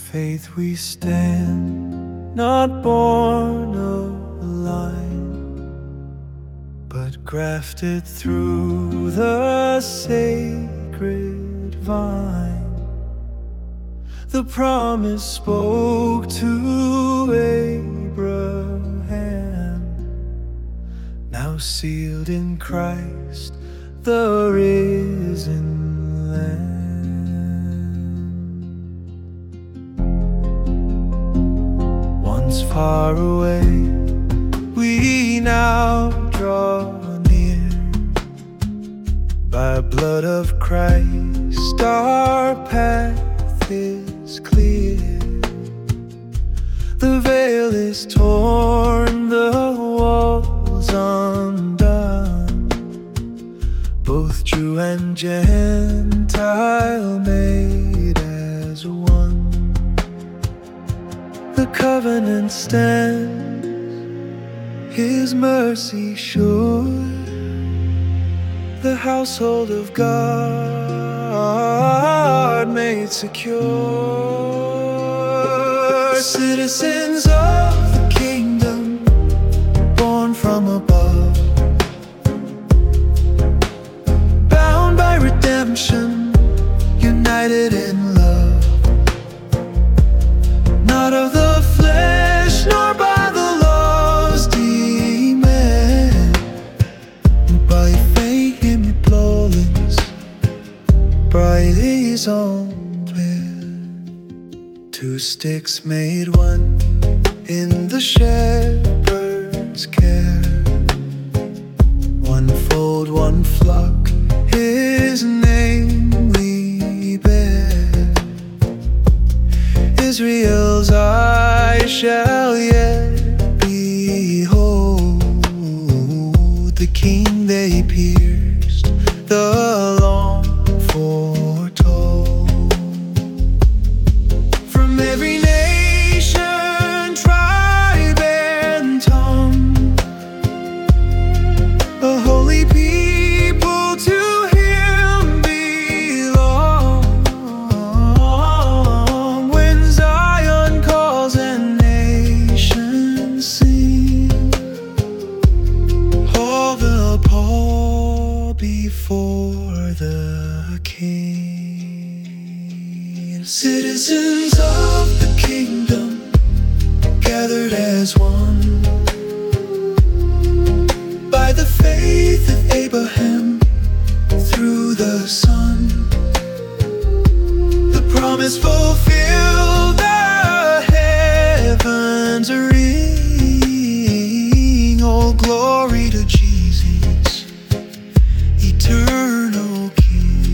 faith we stand, not born of a line, but grafted through the sacred vine. The promise spoke to Abraham, now sealed in Christ, the risen Lamb. Once far away, we now draw near. By blood of Christ, our path is clear. The veil is torn, the walls undone. Both Jew and Gentile made as one. The covenant stands, His mercy sure. The household of God made secure. Citizens of the kingdom, born from above, bound by redemption, united in love. Not of the flesh, nor by the law's demand, by faith in me flawless, bright His own plan. Two sticks made one in the shepherd's care. One fold, one flock, His name we bear. Israel's eyes shall yet behold the King they pierced, the long foretold. From every nation, tribe, and tongue, a holy people to Him belong. When Zion calls and nations sing, all will fall before the King. Citizens of the kingdom, gathered as one, by the faith of Abraham through the Son. The promise fulfilled, the heavens ring. All glory to Jesus, eternal King.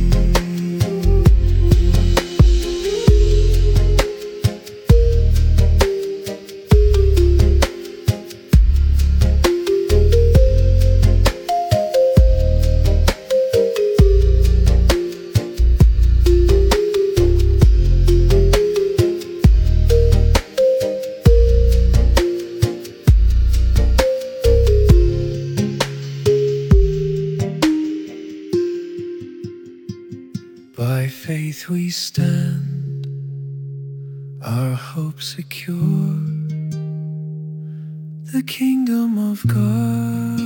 By faith we stand, our hope secure. The kingdom of God